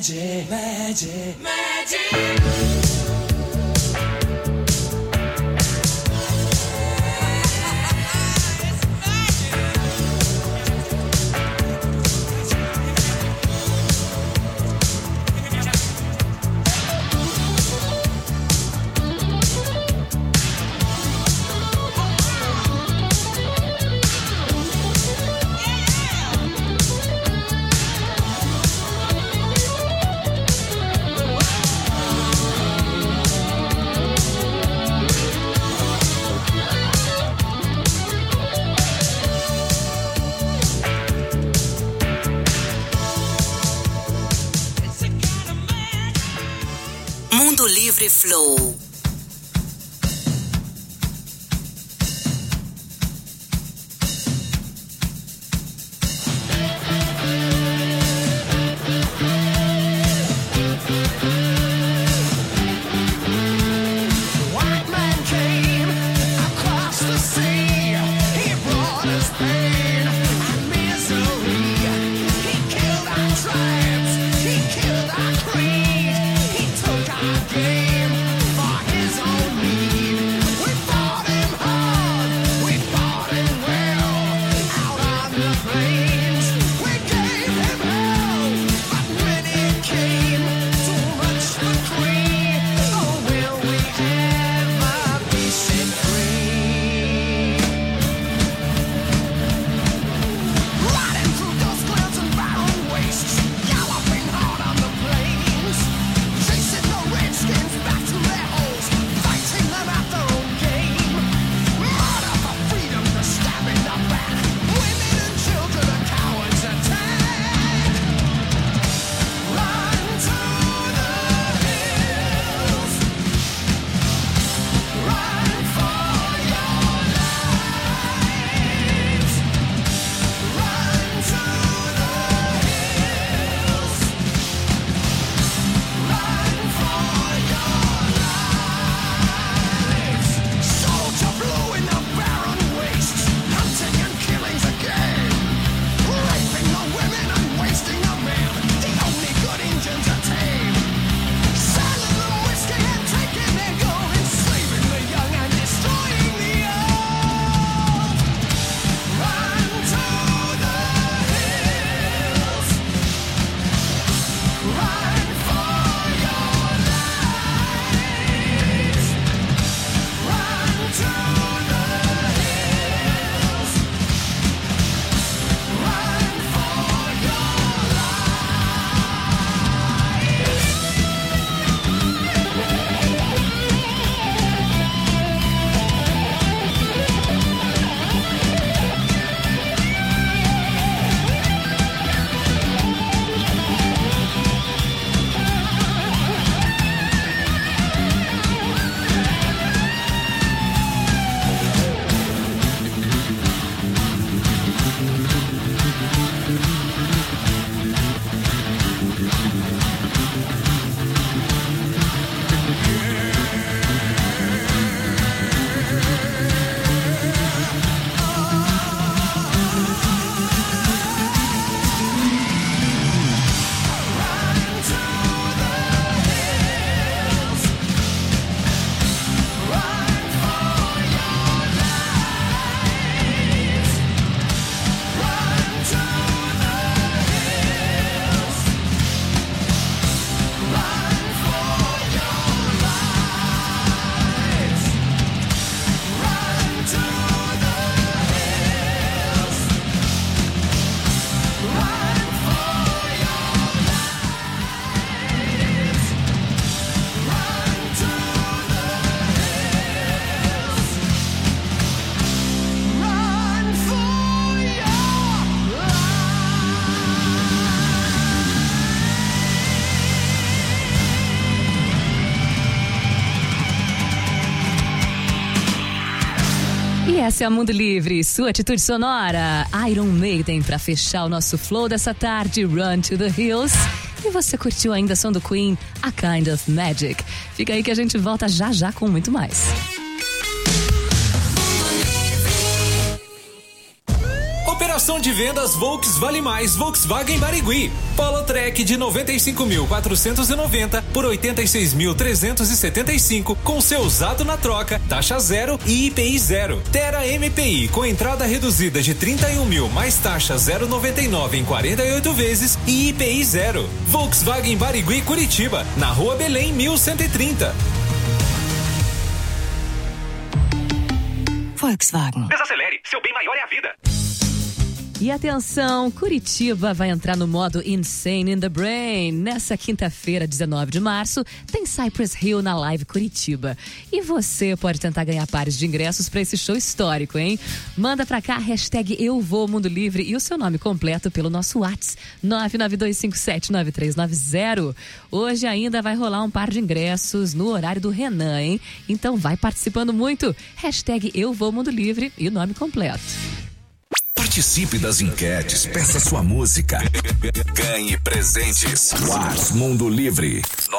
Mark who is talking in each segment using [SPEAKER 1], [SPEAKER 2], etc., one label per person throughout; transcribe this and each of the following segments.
[SPEAKER 1] Magic, magic, magic.
[SPEAKER 2] Mundo Livre Flow.
[SPEAKER 3] E essa é a Mundo Livre, sua atitude sonora. Iron Maiden pra fechar o nosso flow dessa tarde, Run to the Hills. E você curtiu ainda a som do Queen, A Kind of Magic. Fica aí que a gente volta já já com muito mais.
[SPEAKER 4] Ação de vendas Volks Vale Mais Volkswagen Barigui. Polo Trek de 95.490 por 86.375 com seu usado na troca, taxa zero e IPI zero. Terra MPI com entrada reduzida de 31 mil mais taxa 0,99 em 48 vezes e IPI zero. Volkswagen Barigui Curitiba, na Rua Belém 1130.
[SPEAKER 2] Volkswagen.
[SPEAKER 5] Desacelere, seu bem maior é a vida.
[SPEAKER 3] E atenção, Curitiba vai entrar no modo Insane in the Brain. Nessa quinta-feira, 19 de março, tem Cypress Hill na Live Curitiba. E você pode tentar ganhar pares de ingressos para esse show histórico, hein? Manda pra cá, hashtag Eu Vou Mundo Livre e o seu nome completo pelo nosso WhatsApp, 992579390. Hoje ainda vai rolar um par de ingressos no horário do Renan, hein? Então vai participando muito. Hashtag Eu Vou Mundo Livre e o nome completo.
[SPEAKER 6] Participe das enquetes, peça sua música, ganhe presentes. WhatsApp Mundo Livre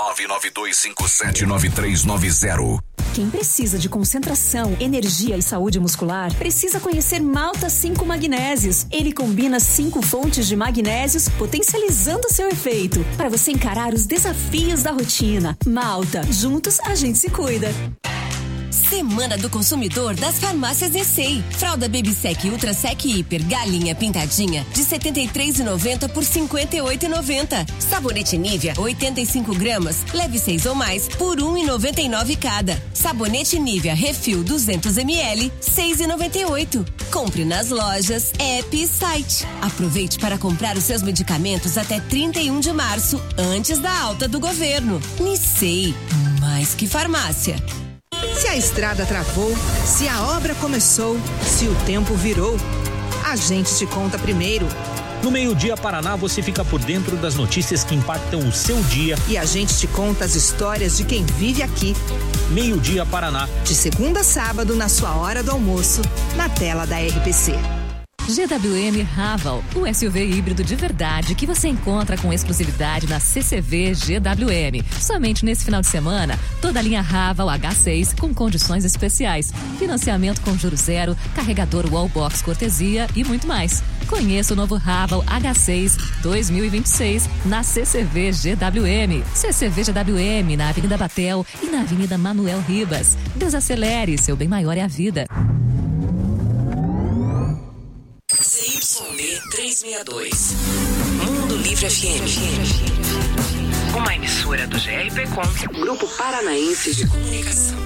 [SPEAKER 6] 992579390.
[SPEAKER 7] Quem precisa de concentração, energia e saúde muscular, precisa conhecer Malta 5 Magnésios. Ele combina 5 fontes de magnésios, potencializando seu efeito, para você encarar os desafios da rotina. Malta, juntos a gente se cuida.
[SPEAKER 8] Semana do Consumidor das Farmácias ECEI. Fralda Baby Sec Ultra Sec Hiper Galinha Pintadinha de R$ 73,90 por R$ 58,90. Sabonete Nivea 85 gramas, leve 6 ou mais por R$ 1,99 cada. Sabonete Nivea Refil 200 ml, R$ 6,98. Compre nas lojas, app e site. Aproveite para comprar os seus medicamentos até 31 de março, antes da alta do governo. Nicei, mais que farmácia.
[SPEAKER 9] Se a estrada travou, se a obra começou, se o tempo virou, a gente te conta primeiro.
[SPEAKER 10] No Meio-Dia Paraná você fica por dentro das notícias que impactam o seu dia.
[SPEAKER 9] E a gente te conta as histórias de quem vive aqui.
[SPEAKER 10] Meio-Dia Paraná.
[SPEAKER 9] De segunda a sábado, na sua hora do almoço, na tela da RPC.
[SPEAKER 3] GWM Haval, o SUV híbrido de verdade que você encontra com exclusividade na CCV GWM. Somente nesse final de semana, toda a linha Haval H6 com condições especiais. Financiamento com juros zero, carregador Wallbox cortesia e muito mais. Conheça o novo Haval H6 2026 na CCV GWM. CCV GWM na Avenida Batel e na Avenida Manuel Ribas. Desacelere, seu bem maior é a vida.
[SPEAKER 2] CYB 362. Mundo Livre FM. Uma emissora do GRPcom, Grupo Paranaense de Comunicação.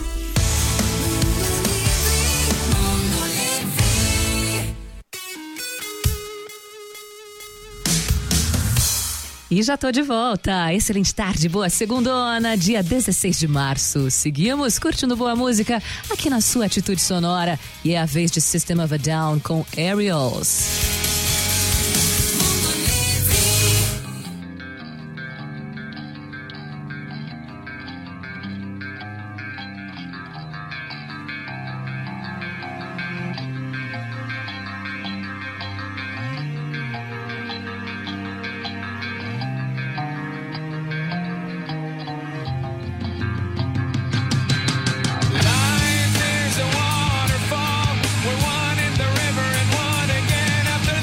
[SPEAKER 3] E já tô de volta. Excelente tarde, boa segundona, dia 16 de março. Seguimos curtindo boa música aqui na sua Atitude Sonora. E é a vez de System of a Down com Aerials.
[SPEAKER 1] Life is a waterfall. We're one in the river and one again after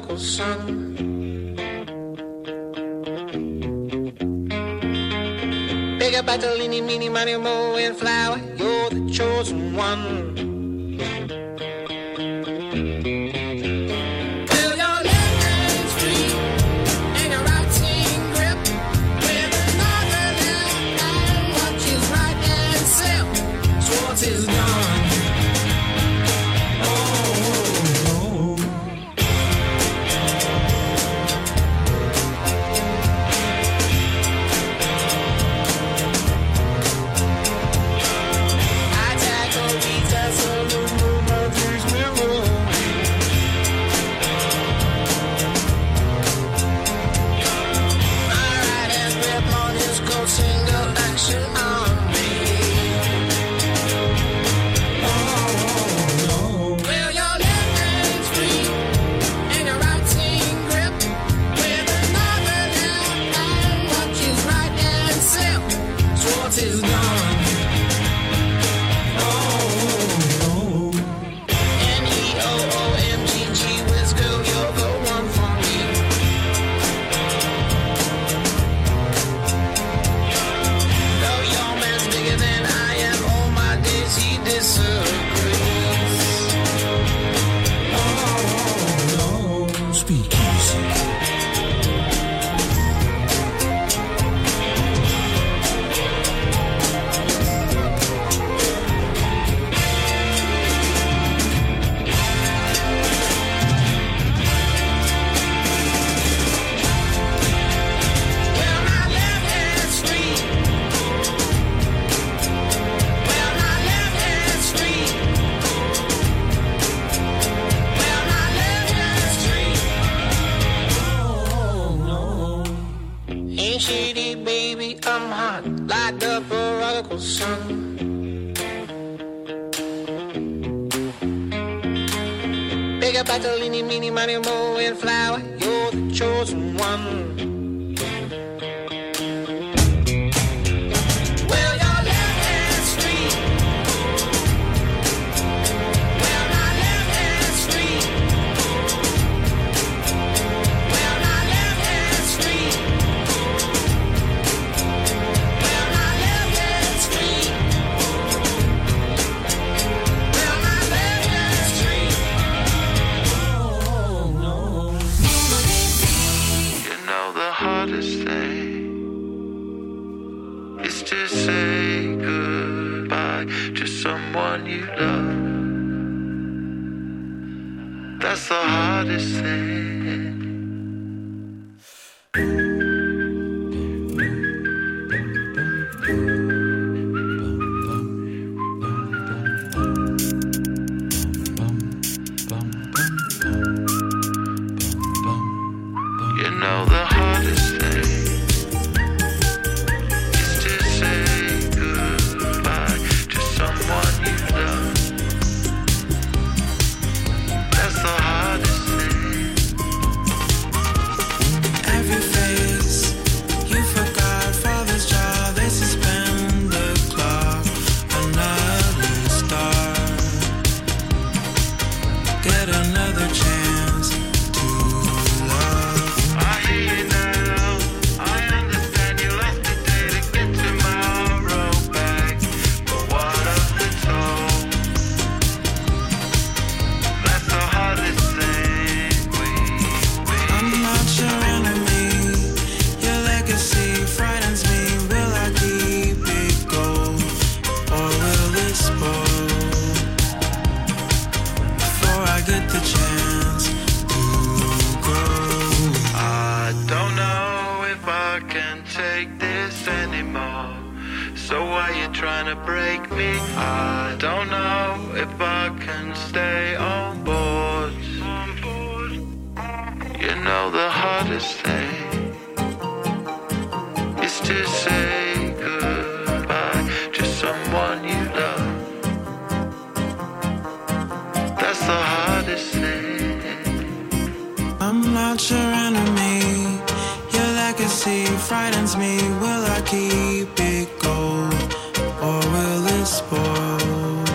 [SPEAKER 11] prodigal son. Big about the leany, meany, money, mo, and flower. You're the chosen one.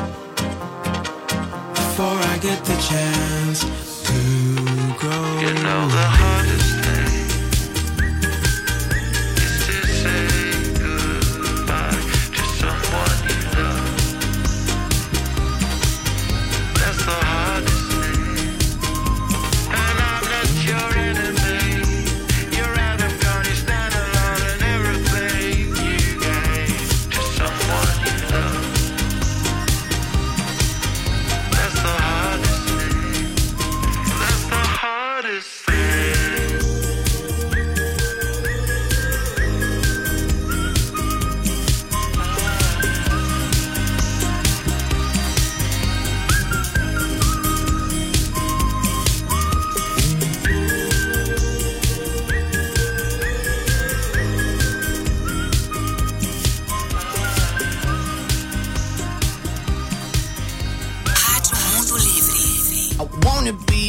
[SPEAKER 11] Before I get the chance to grow.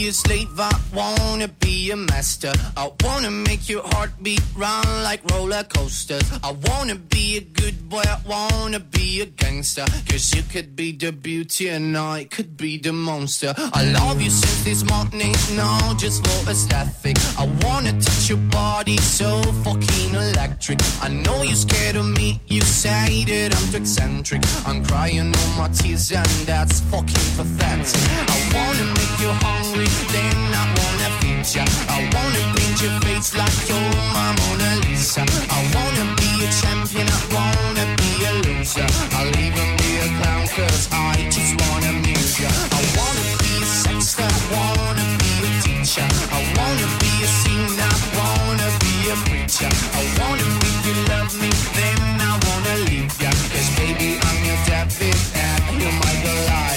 [SPEAKER 11] be a slave, I wanna be a master. I wanna make your heartbeat run like roller coasters. I wanna be a good boy, I wanna be a gangster. Cause you could be the beauty and I could be the monster. I love you since this morning, no, just for aesthetic. I wanna touch your body so fucking electric. I know you're scared of me, you say that I'm too eccentric. I'm crying all my tears and that's fucking pathetic. I wanna make you hungry, then I wanna feed ya. I wanna paint your face like you're my Mona Lisa. I wanna be a champion, I wanna be a loser. I'll even be a clown cause I just wanna amuse ya. I wanna be a sexter, I wanna be a teacher. I wanna be a singer, I wanna be a preacher. I wanna make you love me, then I wanna leave ya. Cause baby I'm your David and you're my Goliath.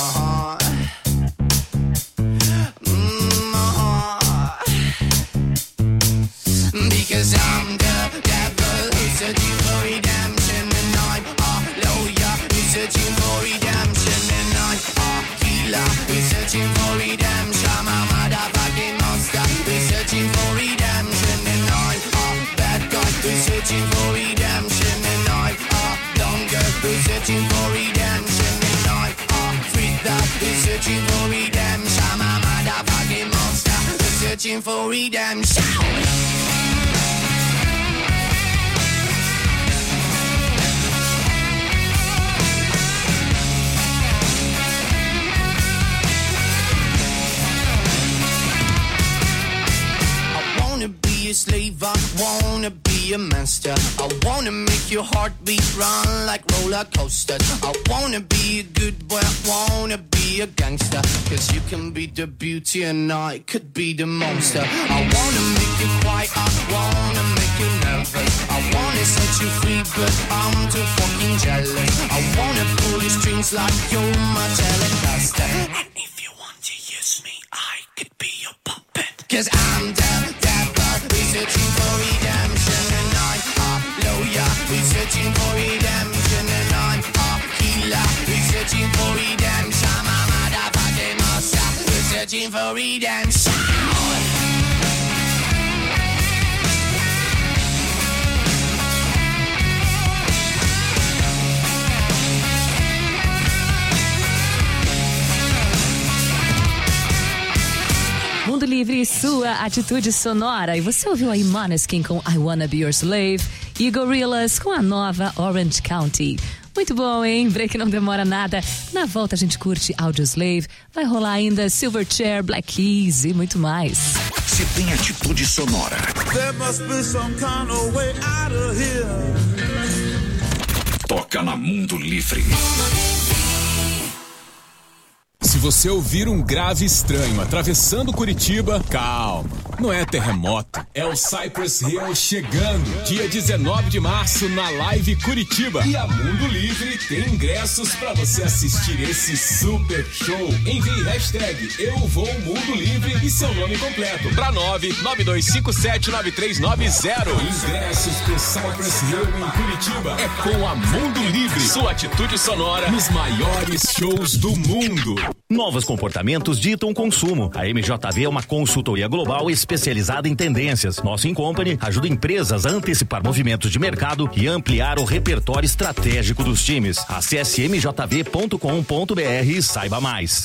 [SPEAKER 11] Because I'm the devil who's searching for redemption, and I'm a lawyer who's searching for redemption, and I'm a healer who's searching for redemption. I'm a motherfucking monster who's searching for redemption, and I'm a bad guy who's searching for redemption, and I'm a dumb girl who's searching for redemption, and I'm a freak that who's searching for redemption. I'm a motherfucking monster who's searching for redemption. A slave, I wanna be a master. I wanna make your heartbeat run like roller coasters. I wanna be a good boy, I wanna be a gangster. Cause you can be the beauty and I could be the monster. I wanna make you quiet, I wanna make you nervous. I wanna set you free, but I'm too fucking jealous. I wanna pull your strings like you're my Telecaster. And if you want to use me, I could be your puppet. Cause I'm the devil, we're searching for redemption, and I'm a lawyer, we're searching for redemption, and I'm a healer, we're searching for redemption. I'm a motherfucking monster, we're searching for redemption.
[SPEAKER 3] Mundo Livre, sua atitude sonora. E você ouviu aí Måneskin com I Wanna Be Your Slave e Gorillaz com a nova Orange County. Muito bom, hein? Break não demora nada. Na volta a gente curte Audioslave. Vai rolar ainda Silverchair, Black Keys e muito mais.
[SPEAKER 6] Se tem atitude sonora.
[SPEAKER 1] There must be some kind of way out of here.
[SPEAKER 6] Toca na Mundo Livre.
[SPEAKER 12] Se você ouvir um grave estranho atravessando Curitiba, calma, não é terremoto, é o Cypress Hill chegando, dia 19 de março na Live Curitiba. E a Mundo Livre tem ingressos para você assistir esse super show. Envie hashtag Eu Vou Mundo Livre e seu nome completo para 992579390. Ingressos pro Cypress Hill em Curitiba é com a Mundo Livre, sua atitude sonora nos maiores shows do mundo.
[SPEAKER 10] Novos comportamentos ditam consumo. A MJV é uma consultoria global especializada em tendências. Nosso In-Company ajuda empresas a antecipar movimentos de mercado e ampliar o repertório estratégico dos times. Acesse mjv.com.br e saiba mais.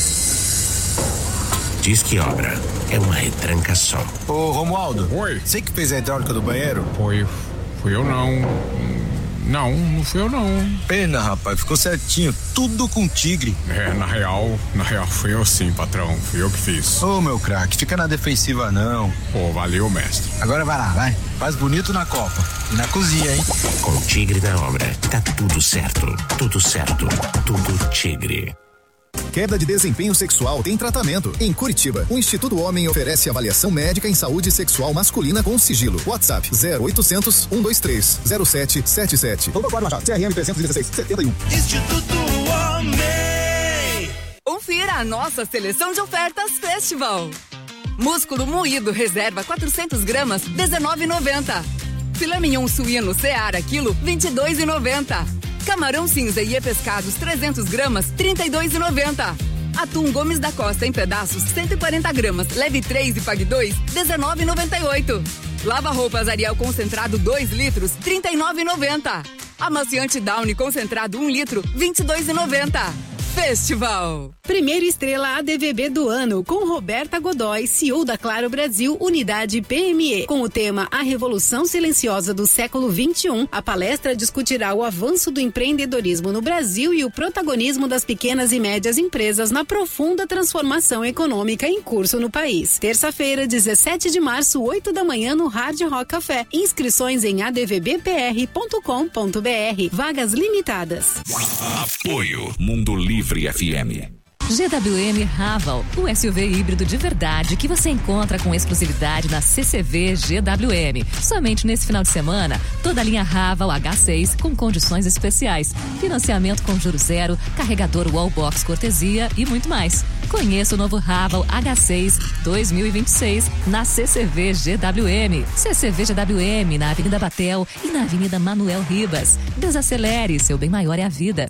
[SPEAKER 13] Diz que obra é uma retranca só.
[SPEAKER 14] Ô Romualdo,
[SPEAKER 12] oi.
[SPEAKER 14] Você que fez a hidráulica do banheiro?
[SPEAKER 12] Fui eu não. Não fui eu não.
[SPEAKER 14] Pena, rapaz, ficou certinho, tudo com tigre.
[SPEAKER 12] Na real fui eu sim, patrão, fui eu que fiz.
[SPEAKER 14] Ô meu craque, fica na defensiva não.
[SPEAKER 12] Pô, valeu, mestre.
[SPEAKER 14] Agora vai lá, vai, faz bonito na Copa e na cozinha, hein?
[SPEAKER 13] Com o Tigre da Obra, tá tudo certo, tudo Tigre.
[SPEAKER 15] Queda de desempenho sexual tem tratamento. Em Curitiba, o Instituto Homem oferece avaliação médica em saúde sexual masculina com sigilo. WhatsApp 0800 123 0777. Doutor Machado, CRM 316 71.
[SPEAKER 1] Instituto Homem.
[SPEAKER 16] Confira a nossa seleção de ofertas Festival. Músculo moído reserva 400 gramas, R$19,90. Filé mignon suíno Seara quilo, R$22,90. Camarão cinza e pescados 300 gramas, R$32,90. Atum Gomes da Costa em pedaços, 140 gramas. Leve 3 e pague 2, R$19,98. Lava roupas Ariel concentrado 2 litros, R$39,90. Amaciante Downy concentrado 1 litro, R$22,90. Festival.
[SPEAKER 17] Primeira estrela ADVB do ano, com Roberta Godoy, CEO da Claro Brasil, Unidade PME. Com o tema A Revolução Silenciosa do Século XXI, a palestra discutirá o avanço do empreendedorismo no Brasil e o protagonismo das pequenas e médias empresas na profunda transformação econômica em curso no país. Terça-feira, 17 de março, 8 da manhã, no Hard Rock Café. Inscrições em advbpr.com.br. Vagas limitadas.
[SPEAKER 6] Apoio Mundo Livre FM.
[SPEAKER 3] GWM Raval, o SUV híbrido de verdade que você encontra com exclusividade na CCV GWM. Somente nesse final de semana, toda a linha Raval H6 com condições especiais. Financiamento com juros zero, carregador Wallbox cortesia e muito mais. Conheça o novo Raval H6 2026 na CCV GWM. CCV GWM na Avenida Batel e na Avenida Manuel Ribas. Desacelere, seu bem maior é a vida.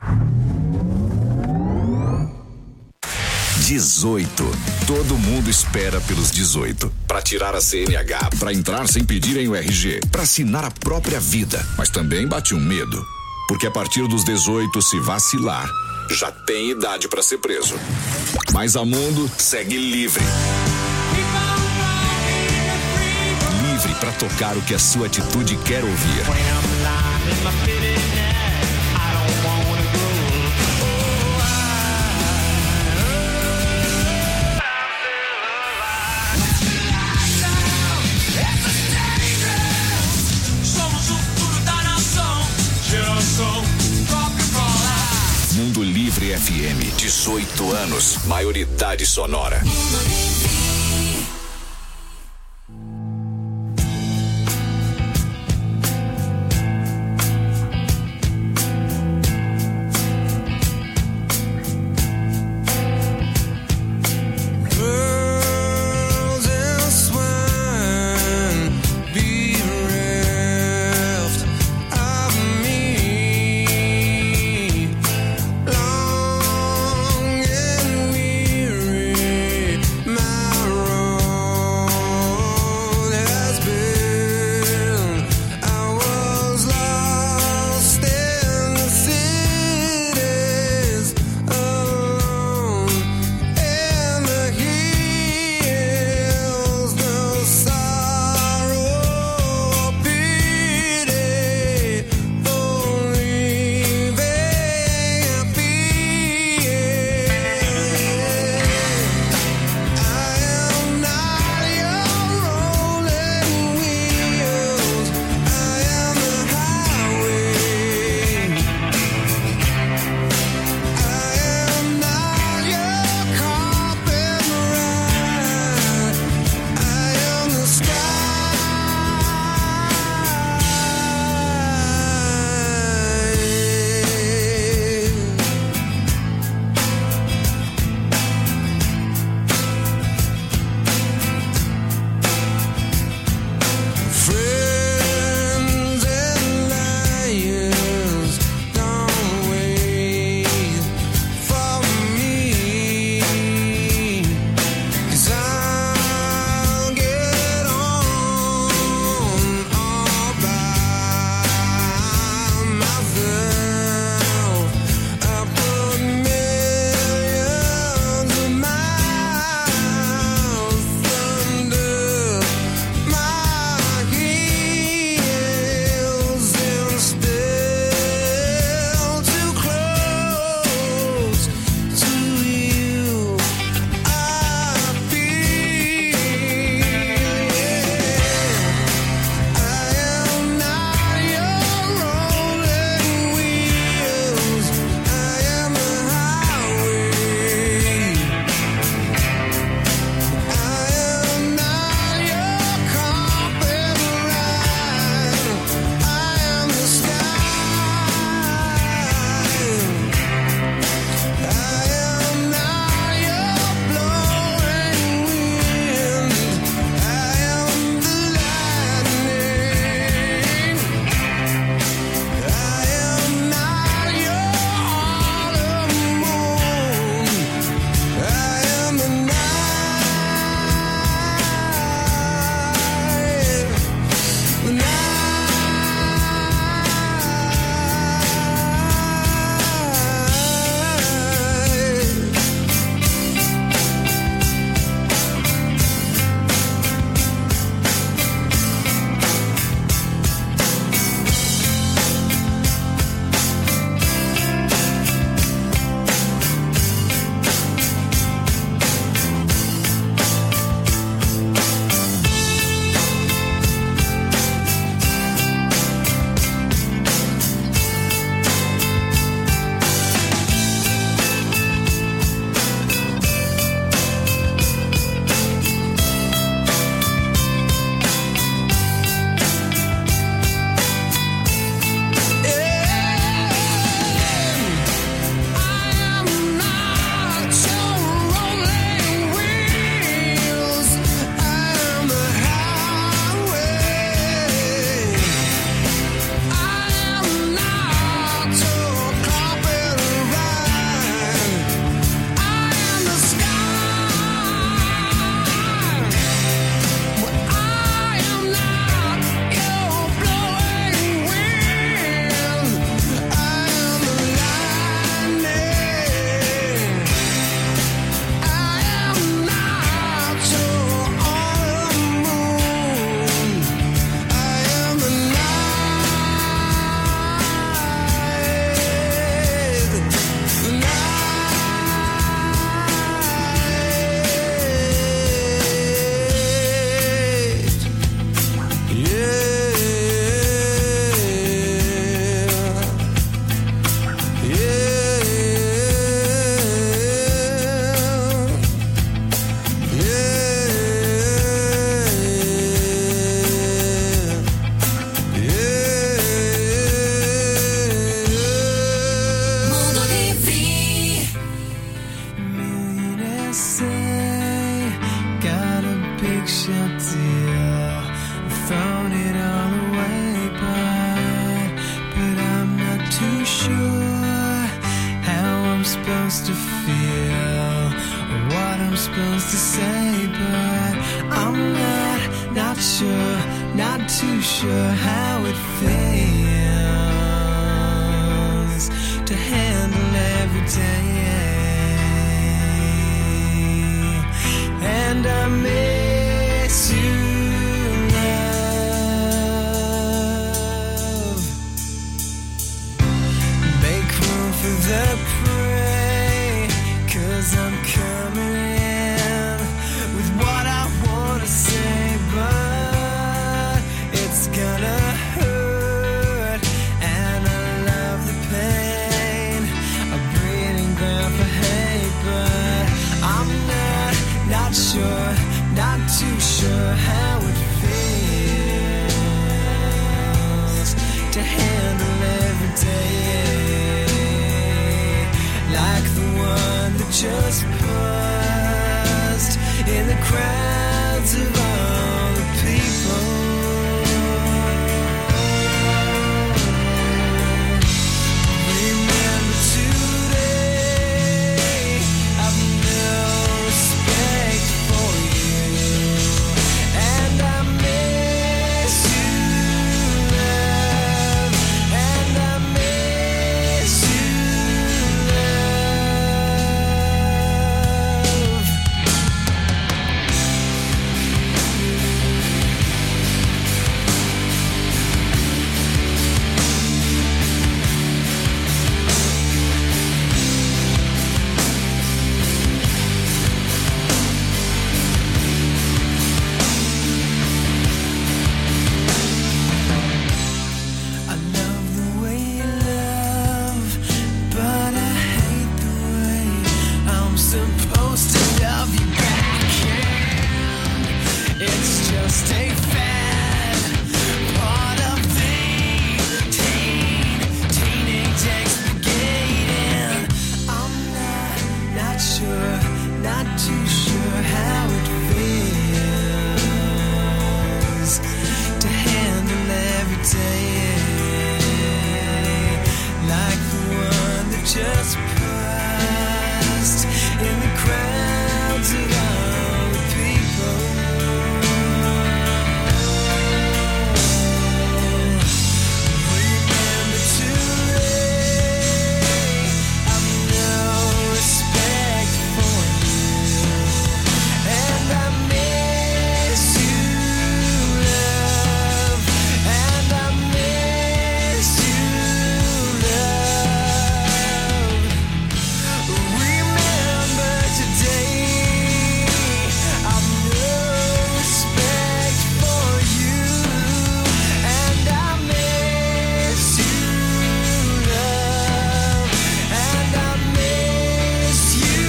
[SPEAKER 6] 18. Todo mundo espera pelos 18. Para tirar a CNH, para entrar sem pedirem o RG, para assinar a própria vida. Mas também bate um medo. Porque a partir dos 18, se vacilar, já tem idade para ser preso. Mas a Mundo segue livre. Livre para tocar o que a sua atitude quer ouvir. Mundo Livre FM, 18 anos, maioridade sonora.
[SPEAKER 11] My
[SPEAKER 18] too sure how I'm supposed to feel or what I'm supposed to say, but I'm not sure, not too sure how it feels to handle every day. And I miss you. The prey, 'cause I'm coming in with what I wanna say, but it's gonna hurt, and I love the pain, a breeding ground for hate, but I'm not sure, not too sure how it feels to handle every day. Like the one that just paused in the crowds of all the people. Remember today, I've no respect for you, and I miss you, love, and I miss you. Supposed to love you back, and it's just a fad, part of the teenage expurgating. I'm not sure, not too sure how it feels to handle every day, like the one that just in the crowds of all the people. Remember today, I've no respect for you, and I miss you, love, and I miss you, love. Remember today, I've no respect for you, and I miss you, love, and I miss you.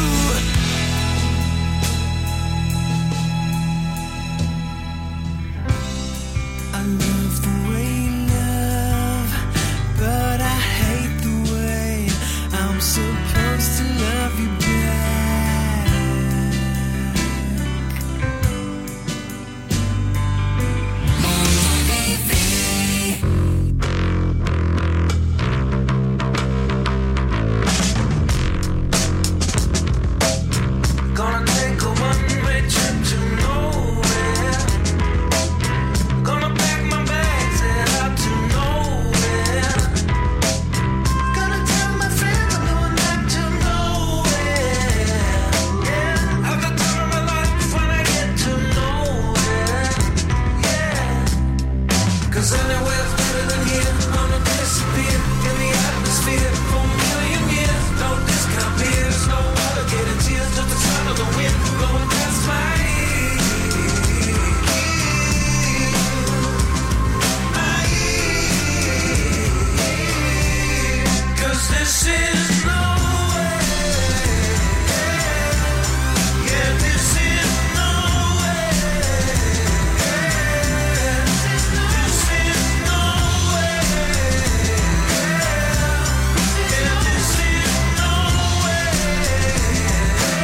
[SPEAKER 18] I love the way you love, but I hate the way I'm supposed to love you back. Gonna take a one-way trip to nowhere. Gonna pack my bags and out to nowhere. Gonna tell my friends I'm going back to nowhere. Yeah, have the time of my life when I get to nowhere. Yeah, 'cause anywhere's better than here. Gonna disappear in the atmosphere for a million years. No discount beers, no alligator tears, just the sound of the wind blowing past my ear. 'Cause this is nowhere. Yeah, this is nowhere. This is nowhere. Yeah, this is nowhere.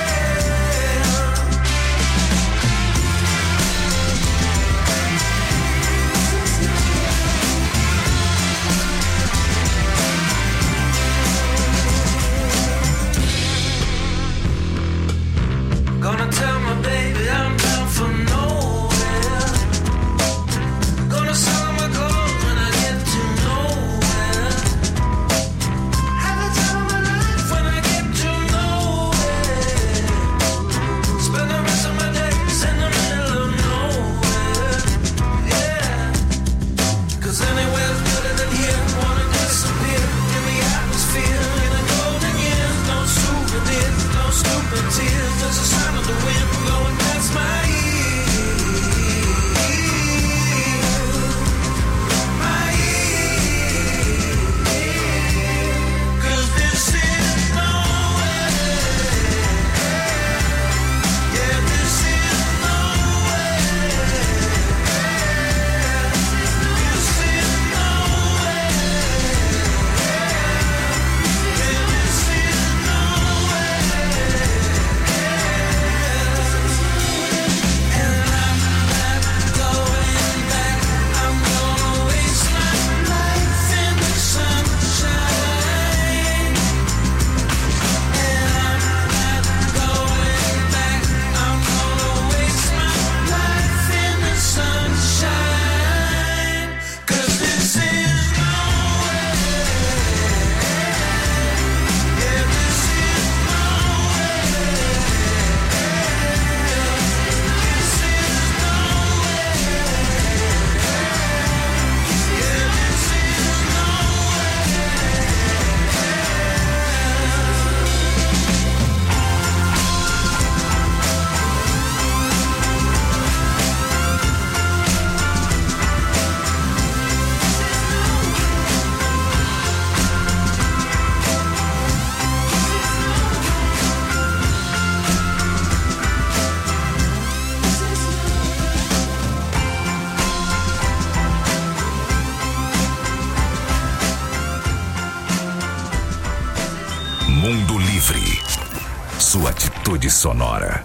[SPEAKER 6] Mundo Livre. Sua atitude sonora.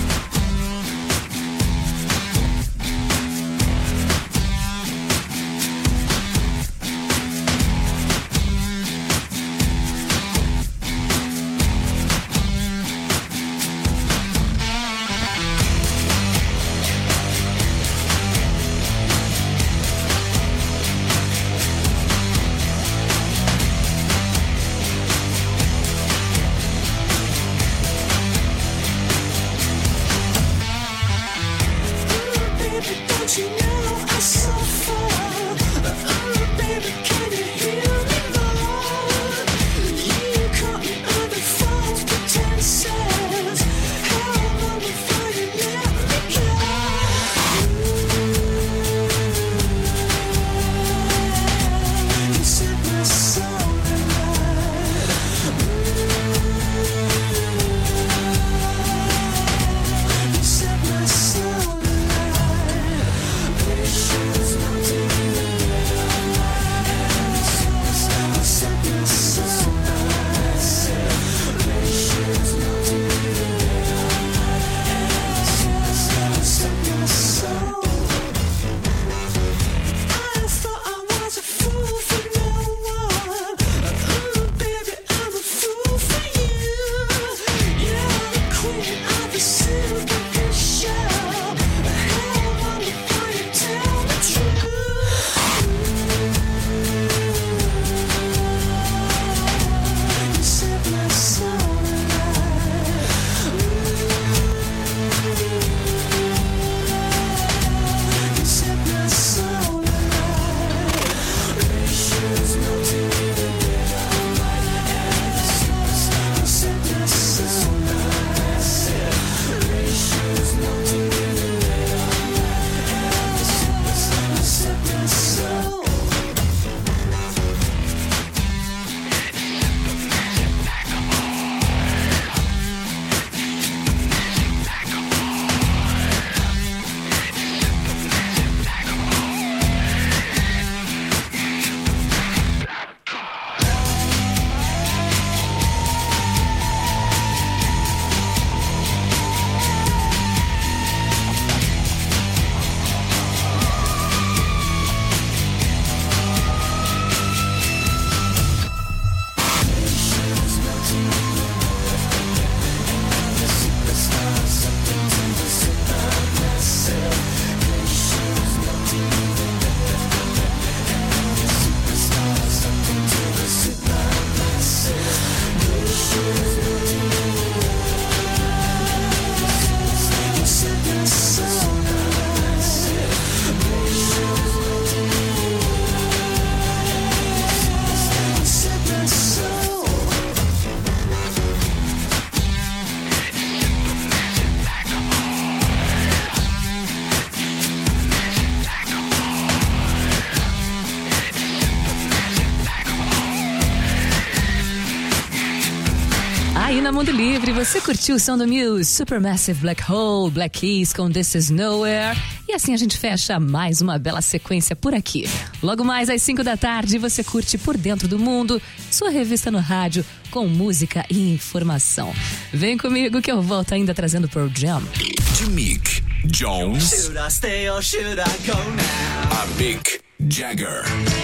[SPEAKER 3] Aí na Mundo Livre, você curtiu o som do Muse, Supermassive Black Hole, Black Keys com This Is Nowhere. E assim a gente fecha mais uma bela sequência por aqui. Logo mais às 5 da tarde, você curte Por Dentro do Mundo, sua revista no rádio com música e informação. Vem comigo que eu volto ainda trazendo Pearl Jam.
[SPEAKER 6] De Mick Jones
[SPEAKER 18] Should I stay or should I go now?
[SPEAKER 6] a Mick Jagger.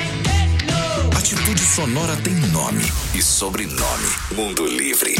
[SPEAKER 6] Atitude sonora tem nome e sobrenome. Mundo Livre.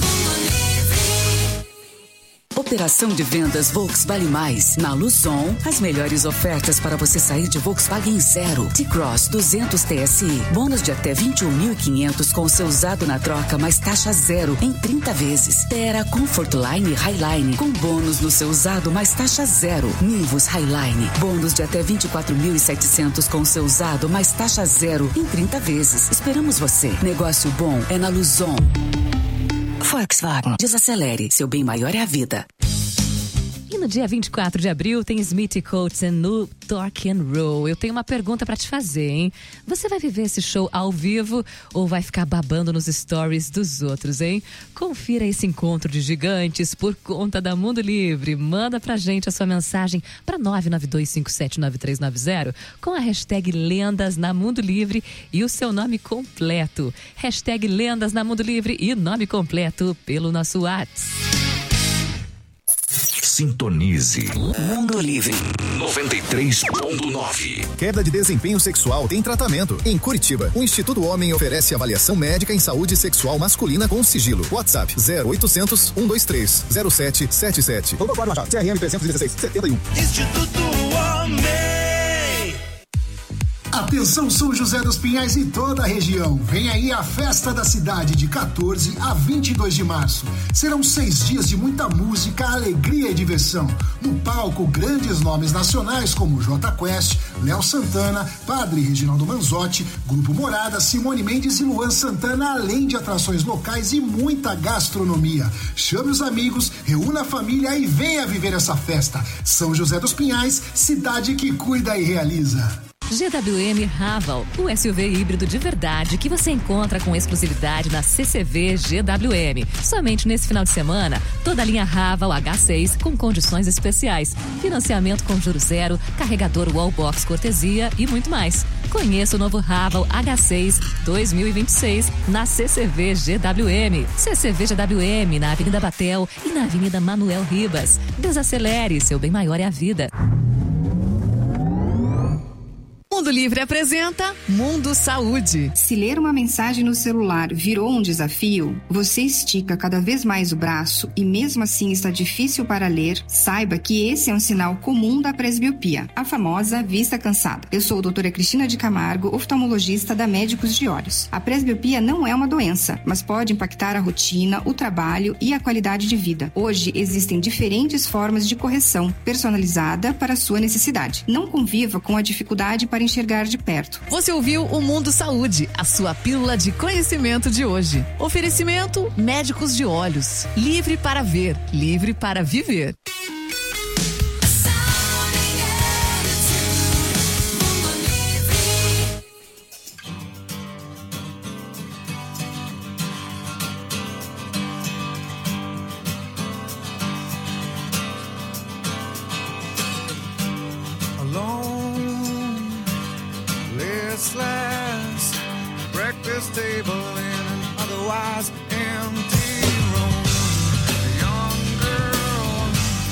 [SPEAKER 19] Operação de vendas Volks Vale Mais. Na Luzon, as melhores ofertas para você sair de Volkswagen Zero. T-Cross 200 TSI. Bônus de até 21.500 com o seu usado na troca, mais taxa zero em 30 vezes. Terra Comfortline e Highline com bônus no seu usado, mais taxa zero. Nivus Highline. Bônus de até 24.700 com o seu usado, mais taxa zero em 30 vezes. Esperamos você. Negócio bom é na Luzon. Volkswagen. Desacelere. Seu bem maior é a vida.
[SPEAKER 3] E no dia 24 de abril tem Smith Coates no Torque and Roll. Eu tenho uma pergunta pra te fazer, hein? Você vai viver esse show ao vivo ou vai ficar babando nos stories dos outros, hein? Confira esse encontro de gigantes por conta da Mundo Livre. Manda pra gente a sua mensagem pra 992579390 com a hashtag Lendas na Mundo Livre e o seu nome completo. Hashtag Lendas na Mundo Livre e nome completo pelo nosso WhatsApp.
[SPEAKER 6] Sintonize
[SPEAKER 2] Mundo Livre
[SPEAKER 6] 93.9.
[SPEAKER 15] Queda de desempenho sexual tem tratamento. Em Curitiba, o Instituto Homem oferece avaliação médica em saúde sexual masculina com sigilo. WhatsApp 0800 123 0777. Doutor Cláudio Machado, CRM 316 71.
[SPEAKER 1] Instituto Homem.
[SPEAKER 20] Atenção São José dos Pinhais e toda a região. Vem aí a Festa da Cidade de 14 a 22 de março. Serão 6 dias de muita música, alegria e diversão. No palco, grandes nomes nacionais como Jota Quest, Léo Santana, Padre Reginaldo Manzotti, Grupo Morada, Simone Mendes e Luan Santana, além de atrações locais e muita gastronomia. Chame os amigos, reúna a família e venha viver essa festa. São José dos Pinhais, cidade que cuida e realiza.
[SPEAKER 3] GWM Raval, o SUV híbrido de verdade que você encontra com exclusividade na CCV GWM. Somente nesse final de semana, toda a linha Raval H6 com condições especiais. Financiamento com juros zero, carregador Wallbox cortesia e muito mais. Conheça o novo Raval H6 2026 na CCV GWM. CCV GWM na Avenida Batel e na Avenida Manuel Ribas. Desacelere, seu bem maior é a vida.
[SPEAKER 16] Mundo Livre apresenta Mundo Saúde.
[SPEAKER 21] Se ler uma mensagem no celular virou um desafio, você estica cada vez mais o braço e mesmo assim está difícil para ler, saiba que esse é um sinal comum da presbiopia, a famosa vista cansada. Eu sou a doutora Cristina de Camargo, oftalmologista da Médicos de Olhos. A presbiopia não é uma doença, mas pode impactar a rotina, o trabalho e a qualidade de vida. Hoje existem diferentes formas de correção, personalizada para a sua necessidade. Não conviva com a dificuldade para enxergar de perto.
[SPEAKER 16] Você ouviu o Mundo Saúde, a sua pílula de conhecimento de hoje. Oferecimento Médicos de Olhos. Livre para ver, livre para viver.
[SPEAKER 1] Breakfast table in an otherwise empty room. A young girl,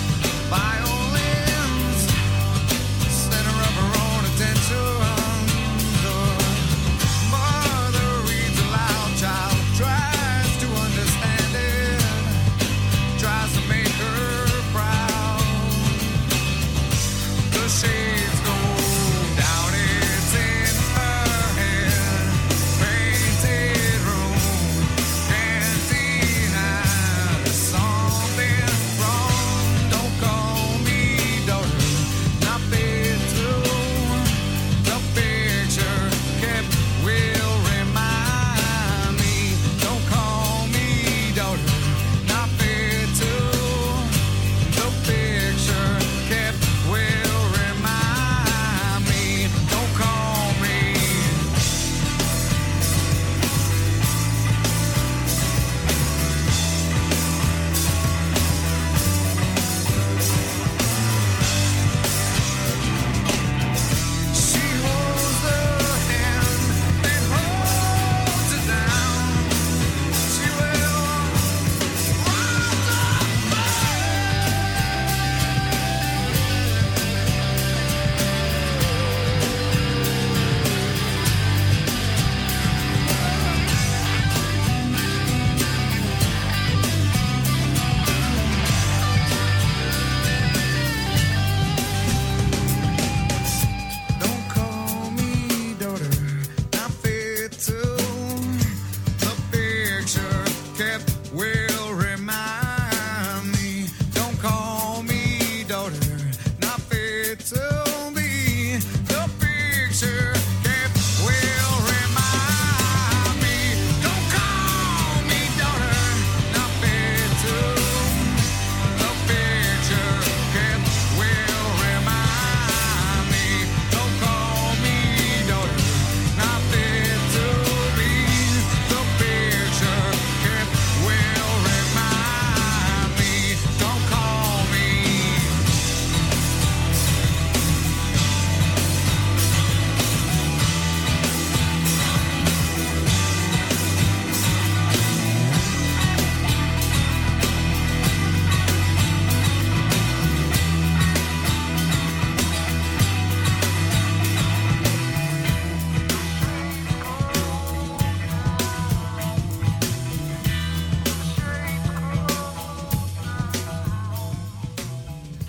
[SPEAKER 1] violins, center of her own attention. The mother reads aloud, child tries to understand it, tries to make her proud. The shades go down, it's in her head. Painted room, can't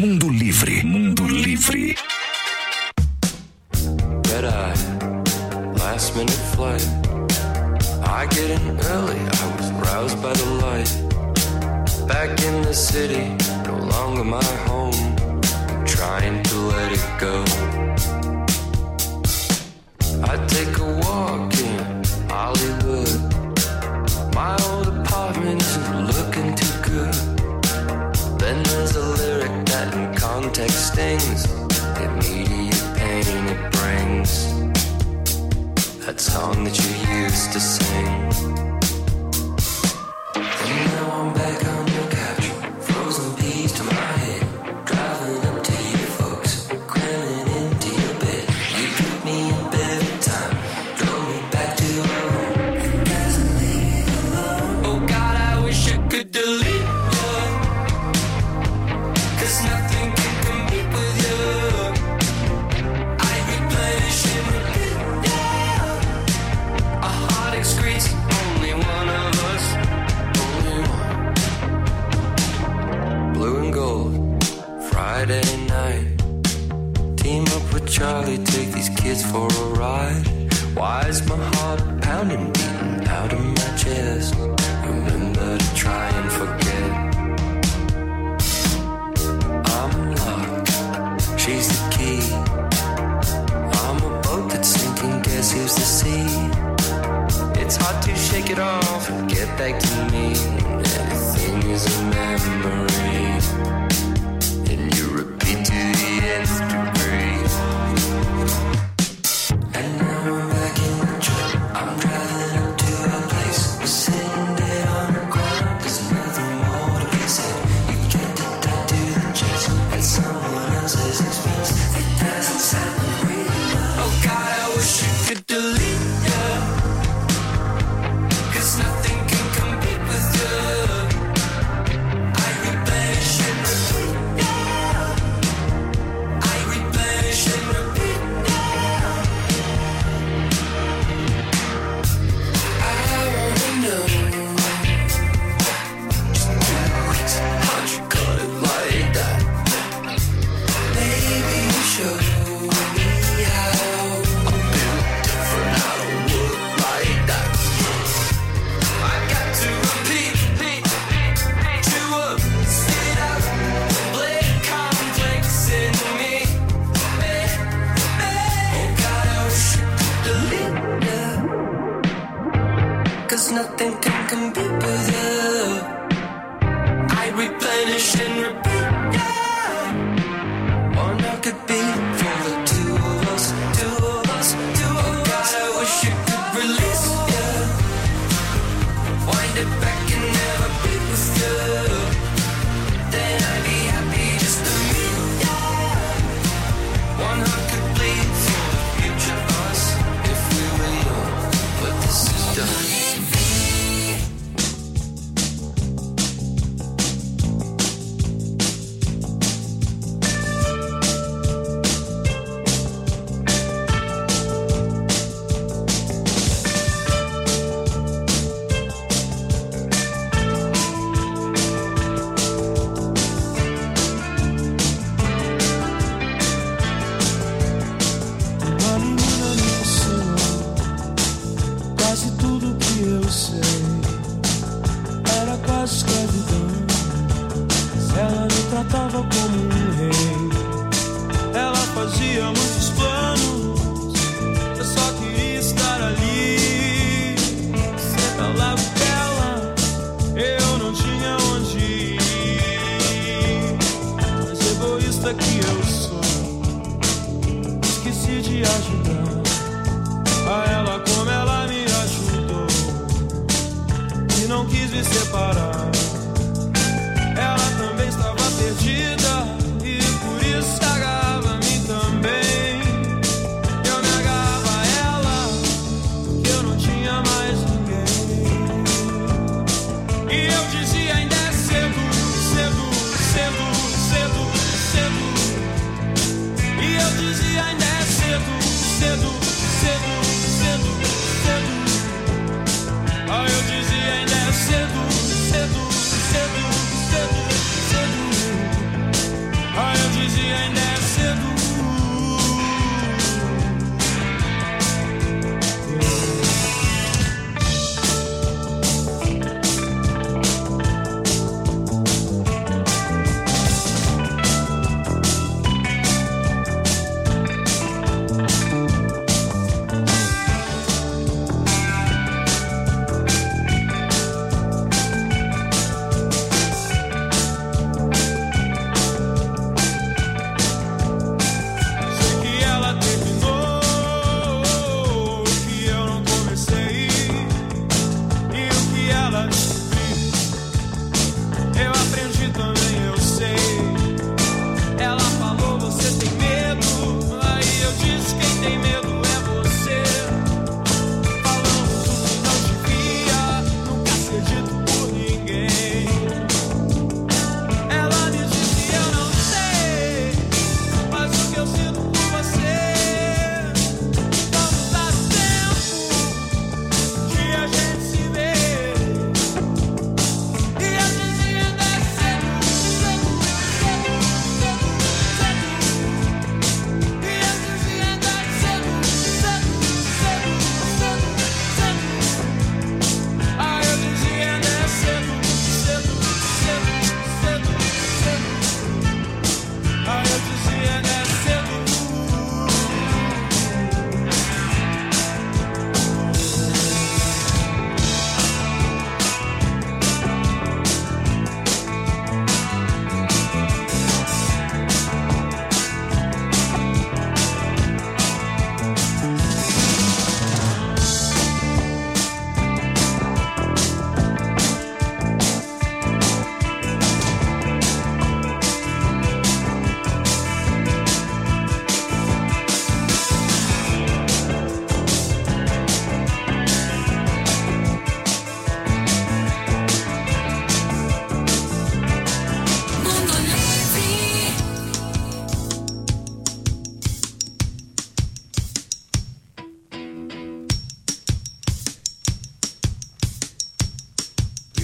[SPEAKER 6] Mundo Livre. Mundo Livre.
[SPEAKER 4] Red eye, last minute flight. I get in early, I was roused by the light. Back in the city, no longer my home. I'm trying to let it go. I take a walk in Hollywood. My old apartment isn't looking too good. Then there's a lyric that in context stings. Immediate pain it brings. That song that you used to sing. And now I'm back on your couch, frozen peas to my head, driving up to you folks, cramming into your bed. You took me in bed time, drove me back to our home. And doesn't leave me alone. Oh God, I wish I could delete you, 'cause nothing can compete with you. I replenish and repeat, yeah. A heart excretes only one of us, only one. Blue and gold, Friday night. Team up with Charlie, take these kids for a ride. Why is my heart pounding, beating out of my chest? Remember to try and forget. I'm locked, she's the key. I'm a boat that's sinking, guess who's the sea? It's hard to shake it off and get back to me when everything is a memory. And you repeat to the nth degree. And now I'm back in the truck. I'm driving up to our place. We're sitting dead on the ground. There's nothing more to be said. You get the tattoo to the chest at someone else's expense. It doesn't sound real. Oh God, I wish you could delete you, 'cause nothing can compete with you. I replenish and repeat, yeah. I replenish and repeat, yeah. I wanna know, how'd you cut it like that? Maybe you show me how. I'm built different, I don't look like that. I got to repeat, to spit out blade conflicts in me. Oh God, I wish you could delete you, 'cause nothing can compete with you. I replenish and repeat, yeah. One I could be for the two of us, two of us, two of us. God, I wish you could release you, wind it back and never be with you. Then I'd be happy just to meet you. One heart could bleed for the future us if we were young, but this is done.
[SPEAKER 1] Uma menina me ensinou quase tudo que eu sei. Era quase escravidão, mas ela me tratava como um rei. Ela fazia muitos planos, eu só queria estar ali. Sempre ao lado dela, eu não tinha onde ir. Mas egoísta que eu sou, esqueci de ajudar a ela como ela me ajudou, e não quis me separar. Ela também estava perdida e por isso se agarrava a mim também. Eu me agarrava a ela porque eu não tinha mais ninguém. E eu dizia ainda é cedo, cedo, cedo, cedo, cedo. E eu dizia ainda é cedo, cedo, cedo, cedo, cedo. Ah, eu dizia ainda é cedo, cedo.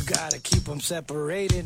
[SPEAKER 1] Gotta keep them separated.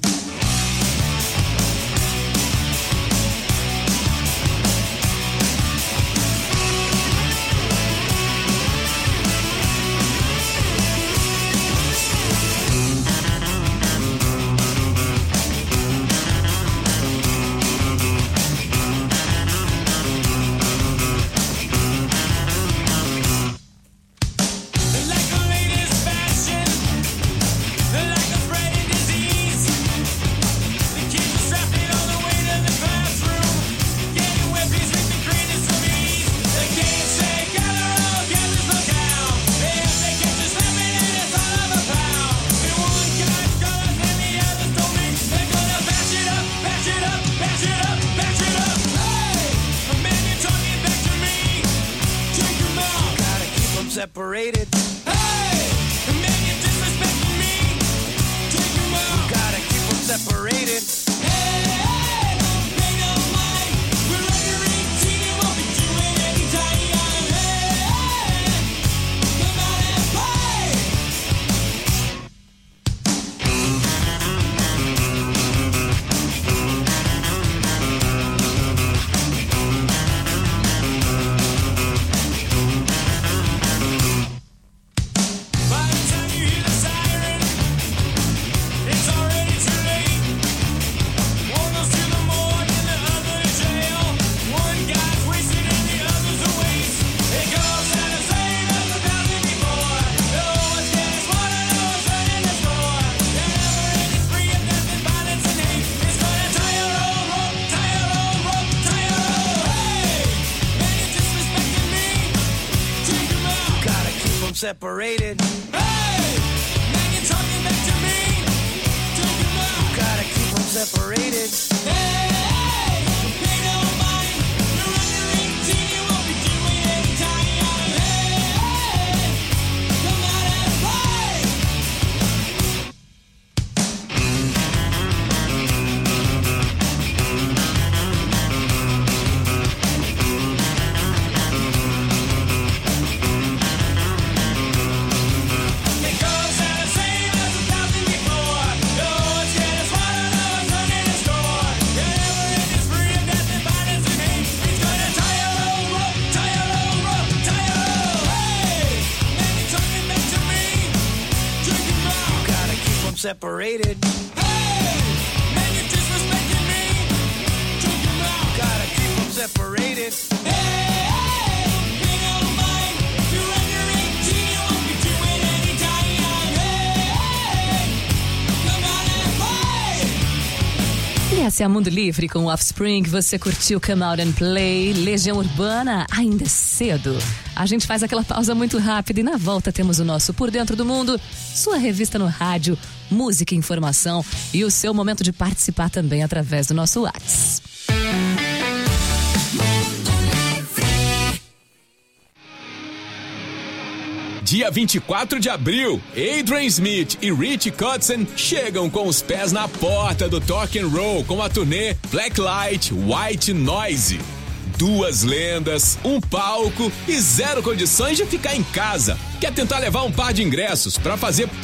[SPEAKER 1] Separated. Hey, man, you're disrespecting me. Take them out. Gotta keep them separated. Hey, don't pay no mind. We're under 18 and won't be doing any time. Hey, come out and play. Separated. Hey, man, you're talking back to me. Take them out. Gotta keep them separated. Hey, don't pay no mind. You're under 18, you won't be doing any time. Hey, come out and play. Separated. Hey, man, you're disrespecting me. Take them out. Gotta keep them separated. Hey, pay no mind. You're under 18, you won't be doing any time. Hey, come out and play.
[SPEAKER 3] E essa é a Mundo Livre com o Offspring. Você curtiu Come Out and Play, Legião Urbana, ainda é cedo. A gente faz aquela pausa muito rápida e na volta temos o nosso Por Dentro do Mundo, sua revista no rádio, música e informação e o seu momento de participar também através do nosso WhatsApp.
[SPEAKER 12] Dia 24 de abril, Adrian Smith e Rich Kotzen chegam com os pés na porta do Rock and Roll com a turnê Blacklight White Noise. 2 lendas, um palco e 0 condições de ficar em casa. Quer tentar levar um par de ingressos para fazer